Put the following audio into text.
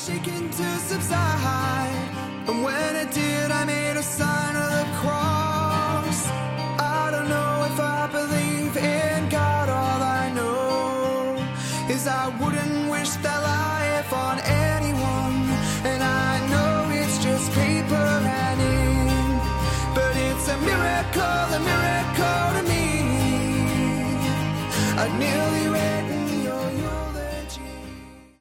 shaking to subside. And when it did, I made a sign of the cross. I don't know if I believe in God. All I know is I wouldn't wish that life on anyone. And I know it's just paper and ink, but it's a miracle to me. I nearly read